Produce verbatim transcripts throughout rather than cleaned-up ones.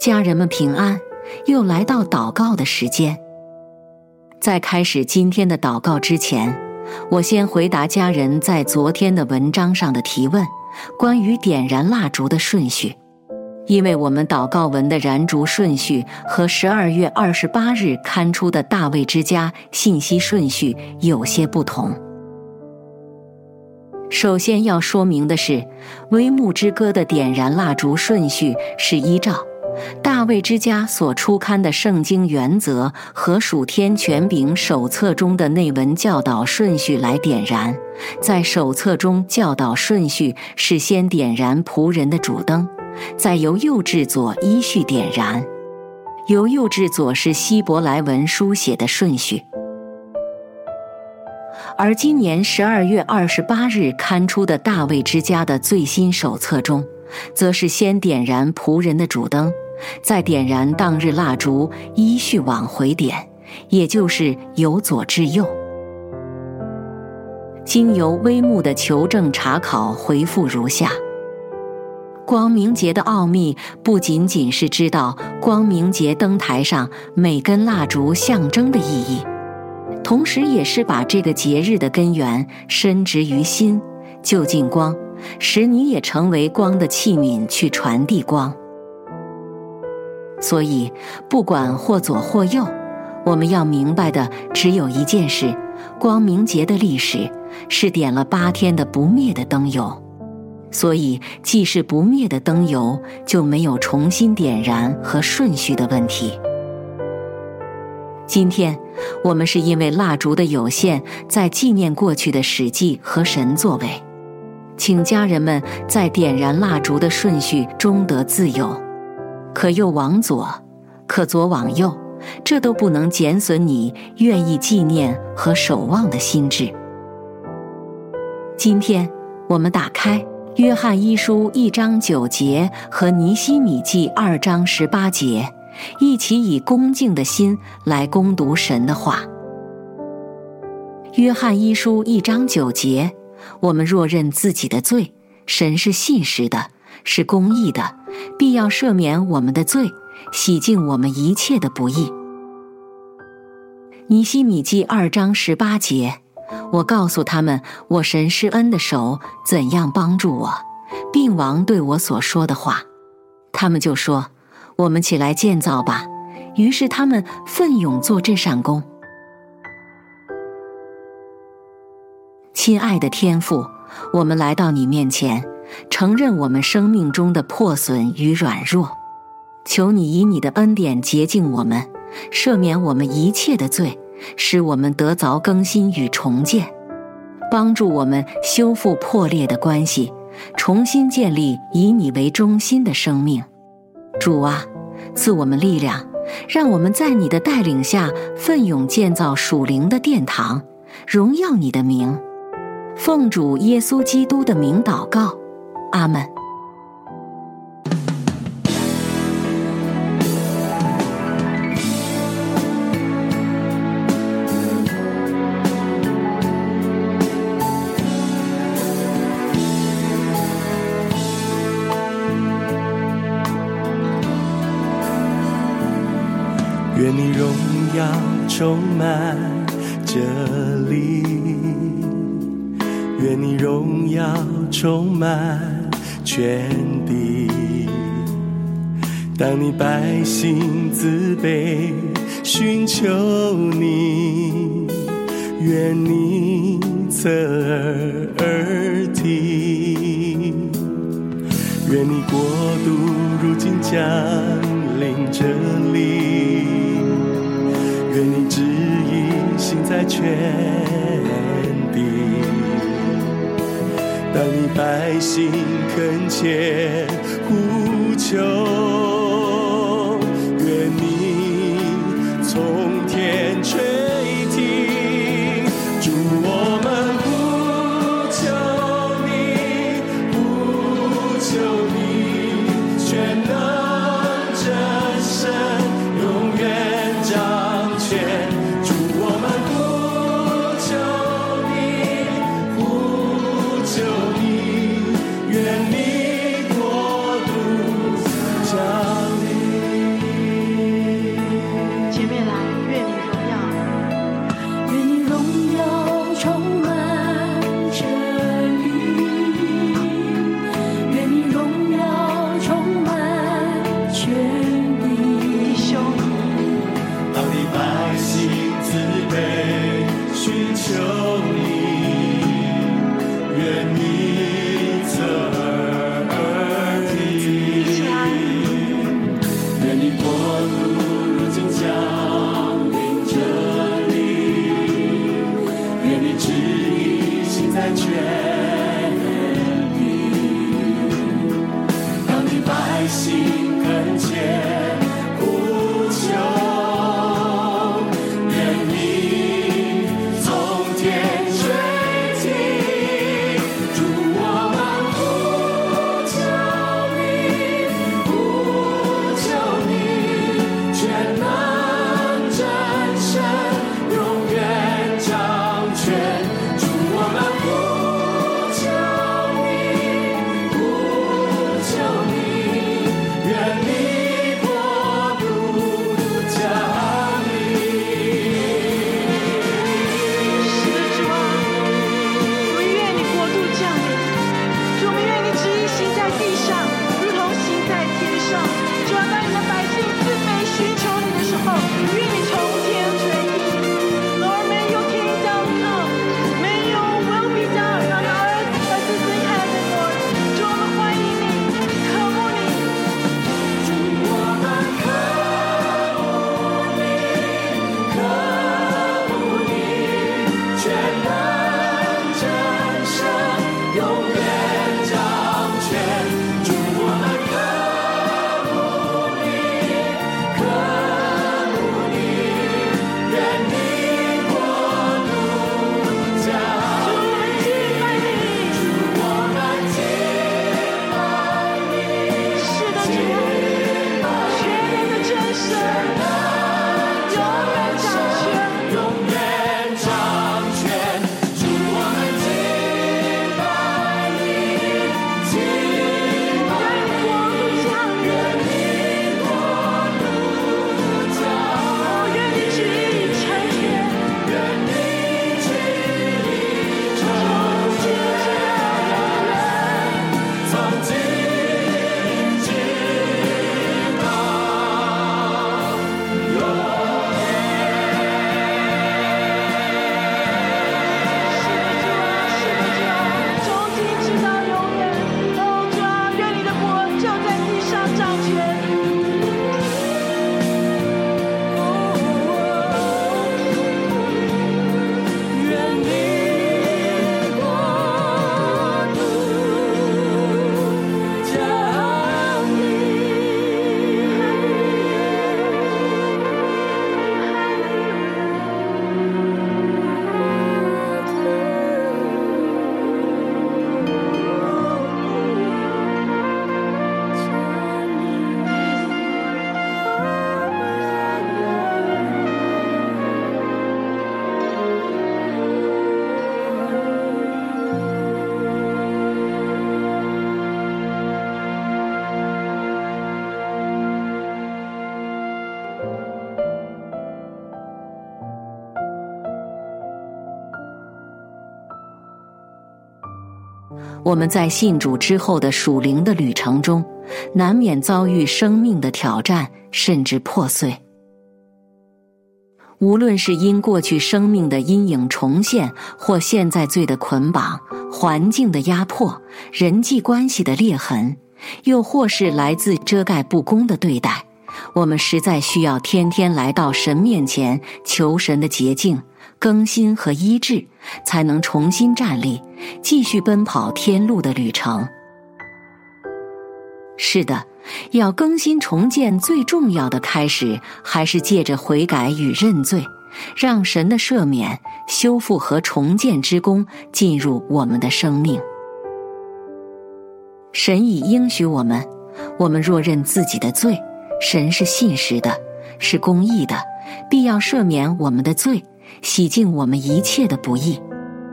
家人们平安，又来到祷告的时间。在开始今天的祷告之前，我先回答家人在昨天的文章上的提问，关于点燃蜡烛的顺序。因为我们祷告文的燃烛顺序和十二月二十八日刊出的大卫之家信息顺序有些不同。首先要说明的是，微牧之歌的点燃蜡烛顺序是依照大卫之家所出刊的圣经原则和属天权柄手册中的内文教导顺序来点燃。在手册中，教导顺序是先点燃仆人的主灯，再由右至左依序点燃。由右至左是希伯来文书写的顺序。而今年十二月二十八日刊出的大卫之家的最新手册中，则是先点燃仆人的主灯，再点燃当日蜡烛，依序往回点，也就是由左至右。经由微牧的求证查考，回复如下：光明节的奥秘不仅仅是知道光明节灯台上每根蜡烛象征的意义，同时也是把这个节日的根源深植于心，就近光，使你也成为光的器皿去传递光。所以不管或左或右，我们要明白的只有一件事：光明节的历史是点了八天的不灭的灯油，所以既是不灭的灯油，就没有重新点燃和顺序的问题。今天我们是因为蜡烛的有限，在纪念过去的史记和神作为，请家人们在点燃蜡烛的顺序中得自由，可右往左，可左往右，这都不能减损你愿意纪念和守望的心志。今天我们打开约翰一书一章九节和尼希米记二章十八节，一起以恭敬的心来攻读神的话。约翰一书一章九节，我们若认自己的罪，神是信实的，是公义的，必要赦免我们的罪，洗净我们一切的不义。尼希米记二章十八节，我告诉他们我神施恩的手怎样帮助我，并王对我所说的话。他们就说，我们起来建造吧。于是他们奋勇做这善工。亲爱的天父，我们来到你面前，承认我们生命中的破损与软弱，求你以你的恩典洁净我们，赦免我们一切的罪，使我们得着更新与重建，帮助我们修复破裂的关系，重新建立以你为中心的生命。主啊，赐我们力量，让我们在你的带领下奋勇建造属灵的殿堂，荣耀你的名。奉主耶稣基督的名祷告，阿们。 愿你荣耀充满这里，愿你荣耀充满全地。当你百姓自卑寻求你，愿你侧耳而听，愿你国度如今降临这里，愿你旨意行在全地。当你百姓恳切呼求，愿你从天垂听。主，我们呼求你，呼求你，全能真神永远掌权。主，我们呼求你，呼求你，愿你国度降临。 百姓自卑，寻求你，愿你侧耳而听，愿你国度如今降临这里，愿你旨意行在全地，当你百姓恳切呼求，愿你从天垂听，主我们呼求你，呼求你，全能真神永远掌权，主我们呼求你，呼求你，愿你国度降临。 是的，主啊，我们愿你国度降临，主，我们愿你旨意行在地上，如同行在天上。主啊，当你的百姓自卑寻求你的时候，愿你从天垂听。Lord, may your kingdom come, may your will be done on earth as it is in heaven, Lord. 主，我们欢迎你，渴慕你。 主我们渴慕你，渴慕你，全能真神永远掌权。主我们渴慕你，渴慕你，愿你国度降临。主我们敬拜你， 是的，主啊，全能的真神，永远掌权。 永远掌权。主我们敬拜你，敬拜愿你国度降临， 你，国度降哦，愿你旨意成全， 愿你旨意成全，从今直到永远。 是的，主啊，从今直到永远。哦，主啊，愿你的国就在地上掌权。 愿你国度降临。 我们在信主之后的属灵的旅程中，难免遭遇生命的挑战，甚至破碎。无论是因过去生命的阴影重现，或现在罪的捆绑、环境的压迫、人际关系的裂痕，又或是来自遮盖不公的对待，我们实在需要天天来到神面前，求神的洁净、更新和医治，才能重新站立，继续奔跑天路的旅程。是的，要更新重建，最重要的开始还是借着悔改与认罪，让神的赦免、修复和重建之功进入我们的生命。神已应许我们，我们若认自己的罪，神是信实的，是公义的，必要赦免我们的罪，洗净我们一切的不义。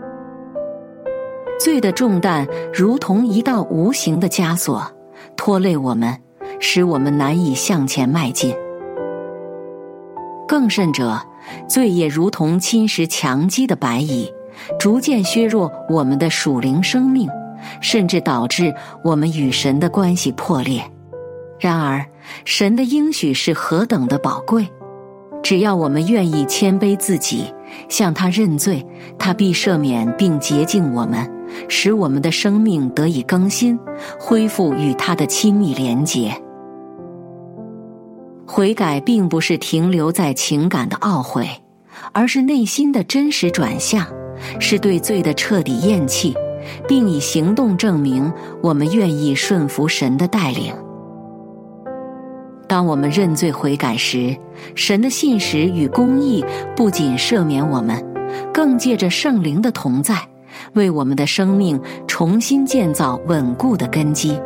罪的重担如同一道无形的枷锁，拖累我们，使我们难以向前迈进。更甚者，罪也如同侵蚀强击的白蚁，逐渐削弱我们的属灵生命，甚至导致我们与神的关系破裂。然而，神的应许是何等的宝贵！ 只要我们愿意谦卑自己，向他认罪，他必赦免并洁净我们，使我们的生命得以更新，恢复与他的亲密连结。悔改并不是停留在情感的懊悔，而是内心的真实转向，是对罪的彻底厌弃，并以行动证明我们愿意顺服神的带领。当我们认罪悔改时，神的信实与公义不仅赦免我们，更借着圣灵的同在，为我们的生命重新建造稳固的根基。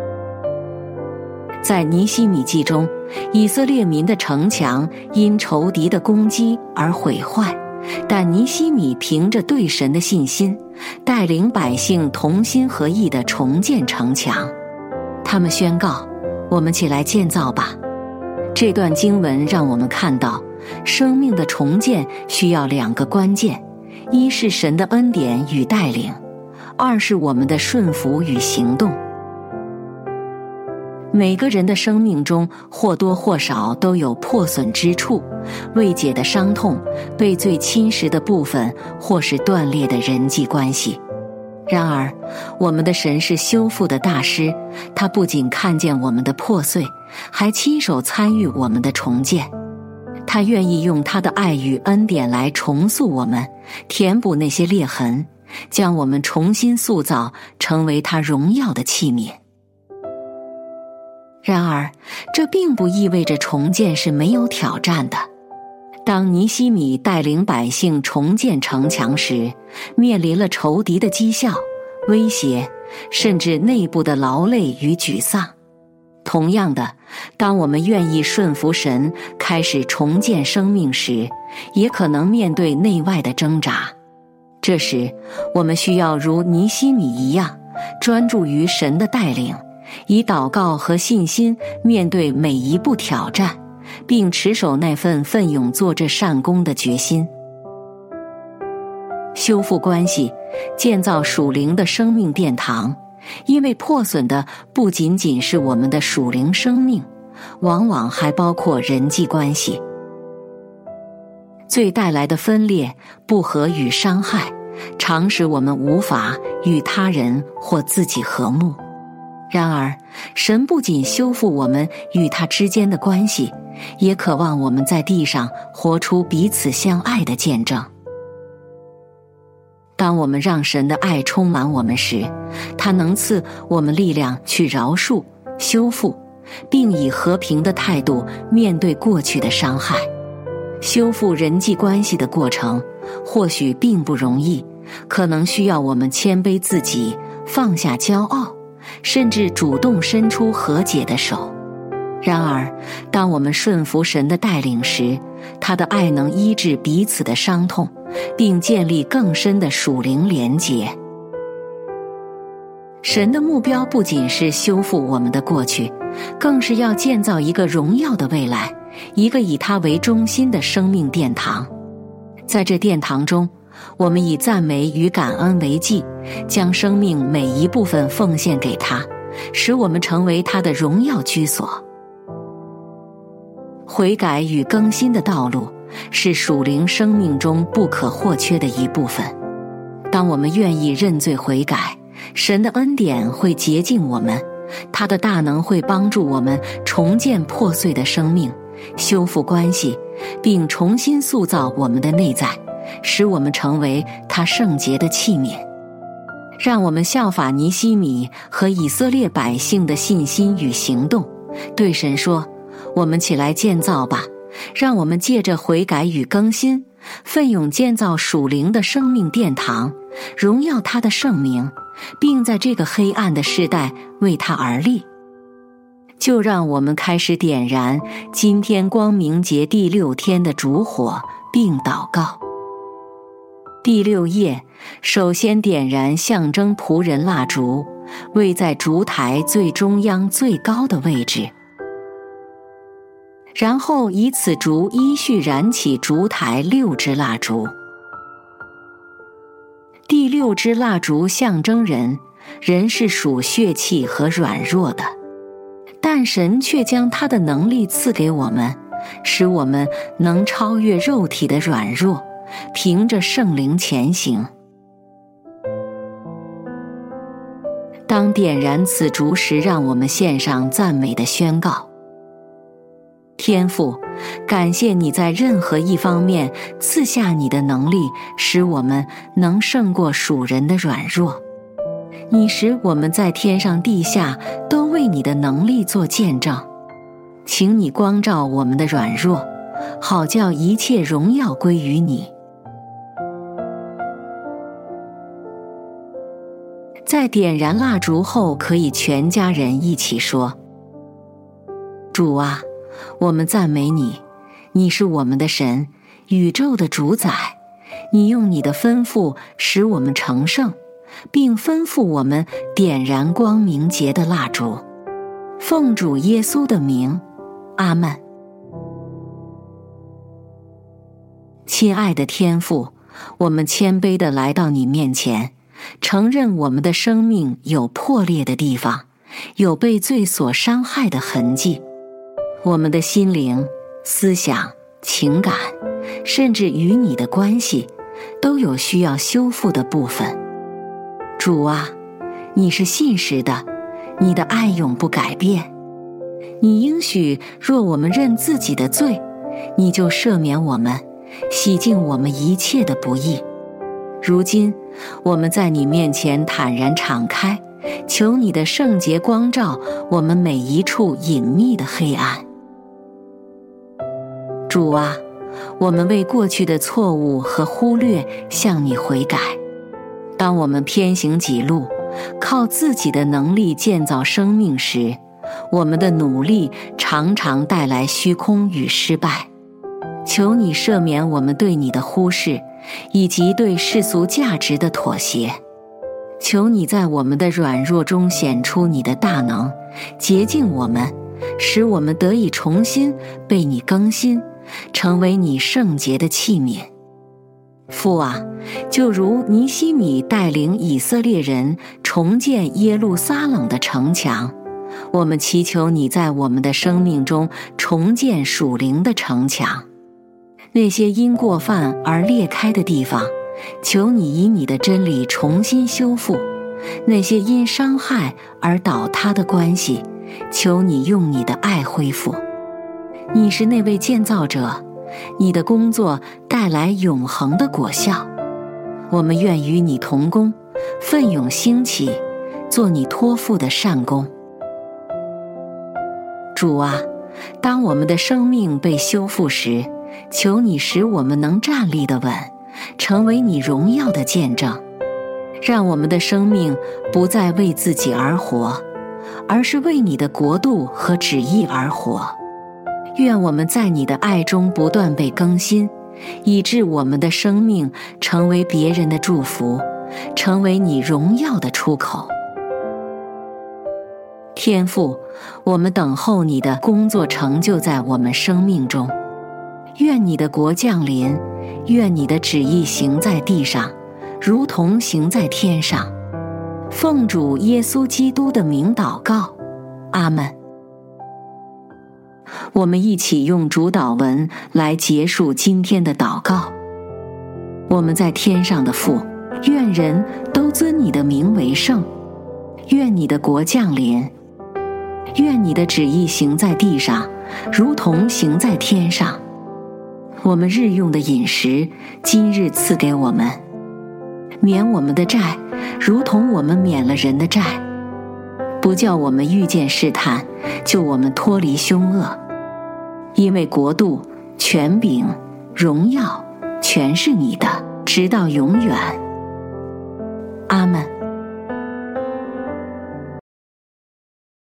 在尼希米记中，以色列民的城墙因仇敌的攻击而毁坏，但尼希米凭着对神的信心，带领百姓同心合意地重建城墙。他们宣告：我们起来建造吧。这段经文让我们看到，生命的重建需要两个关键：一是神的恩典与带领，二是我们的顺服与行动。每个人的生命中或多或少都有破损之处，未解的伤痛，被罪侵蚀的部分，或是断裂的人际关系。然而，我们的神是修复的大师，他不仅看见我们的破碎，还亲手参与我们的重建。他愿意用他的爱与恩典来重塑我们，填补那些裂痕，将我们重新塑造，成为他荣耀的器皿。然而，这并不意味着重建是没有挑战的。当尼希米带领百姓重建城墙时，面临了仇敌的讥笑、威胁，甚至内部的劳累与沮丧。同样的，当我们愿意顺服神，开始重建生命时，也可能面对内外的挣扎。这时，我们需要如尼希米一样，专注于神的带领，以祷告和信心面对每一步挑战，并持守那份奋勇做这善工的决心。修复关系，建造属灵的生命殿堂，因为破损的不仅仅是我们的属灵生命，往往还包括人际关系。罪带来的分裂、不和与伤害，常使我们无法与他人或自己和睦。然而，神不仅修复我们与他之间的关系，也渴望我们在地上活出彼此相爱的见证。当我们让神的爱充满我们时，他能赐我们力量去饶恕、修复，并以和平的态度面对过去的伤害。修复人际关系的过程或许并不容易，可能需要我们谦卑自己，放下骄傲，甚至主动伸出和解的手。然而，当我们顺服神的带领时，他的爱能医治彼此的伤痛，并建立更深的属灵连结。神的目标不仅是修复我们的过去，更是要建造一个荣耀的未来，一个以他为中心的生命殿堂。在这殿堂中，我们以赞美与感恩为祭，将生命每一部分奉献给他，使我们成为他的荣耀居所。悔改与更新的道路是属灵生命中不可或缺的一部分。当我们愿意认罪悔改，神的恩典会洁净我们，他的大能会帮助我们重建破碎的生命，修复关系，并重新塑造我们的内在，使我们成为他圣洁的器皿。让我们效法尼希米和以色列百姓的信心与行动，对神说：我们起来建造吧，让我们借着悔改与更新，奋勇建造属灵的生命殿堂，荣耀他的圣名，并在这个黑暗的世代为他而立。就让我们开始点燃今天光明节第六天的烛火，并祷告。第六页，首先点燃象征仆人蜡烛，位在烛台最中央最高的位置。然后以此烛依序燃起烛台六支蜡烛。第六支蜡烛象征人，人是属血气和软弱的，但神却将他的能力赐给我们， 使我们能超越肉体的软弱，凭着圣灵前行。当点燃此烛时，让我们献上赞美的宣告。天父，感谢你在任何一方面赐下你的能力，使我们能胜过属人的软弱。你使我们在天上地下都为你的能力做见证。请你光照我们的软弱，好叫一切荣耀归于你。在点燃蜡烛后，可以全家人一起说：主啊，我们赞美你，你是我们的神，宇宙的主宰。你用你的吩咐使我们成圣，并吩咐我们点燃光明节的蜡烛。奉主耶稣的名，阿们。亲爱的天父，我们谦卑地来到你面前，承认我们的生命有破裂的地方，有被罪所伤害的痕迹。我们的心灵、思想、情感，甚至与你的关系，都有需要修复的部分。主啊，你是信实的，你的爱永不改变。你应许，若我们认自己的罪，你就赦免我们，洗净我们一切的不义。如今，我们在你面前坦然敞开，求你的圣洁光照我们每一处隐秘的黑暗。主啊，我们为过去的错误和忽略向你悔改。当我们偏行己路，靠自己的能力建造生命时，我们的努力常常带来虚空与失败。求你赦免我们对你的忽视，以及对世俗价值的妥协。求你在我们的软弱中显出你的大能，洁净我们，使我们得以重新被你更新，成为你圣洁的器皿。父啊，就如尼希米带领以色列人重建耶路撒冷的城墙，我们祈求你在我们的生命中重建属灵的城墙。那些因过犯而裂开的地方，求你以你的真理重新修复；那些因伤害而倒塌的关系，求你用你的爱恢复。你是那位建造者，你的工作带来永恒的果效。我们愿与你同工，奋勇兴起，做你托付的善工。主啊，当我们的生命被修复时，求你使我们能站立得稳，成为你荣耀的见证。让我们的生命不再为自己而活，而是为你的国度和旨意而活。愿我们在你的爱中不断被更新，以致我们的生命成为别人的祝福，成为你荣耀的出口。天父，我们等候你的工作成就在我们生命中。愿你的国降临，愿你的旨意行在地上，如同行在天上。奉主耶稣基督的名祷告，阿们。我们一起用主祷文来结束今天的祷告。我们在天上的父，愿人都尊你的名为圣。愿你的国降临，愿你的旨意行在地上，如同行在天上。我们日用的饮食，今日赐给我们，免我们的债，如同我们免了人的债，不叫我们遇见试探，救我们脱离凶恶。因为国度、权柄、荣耀，全是你的，直到永远。阿们。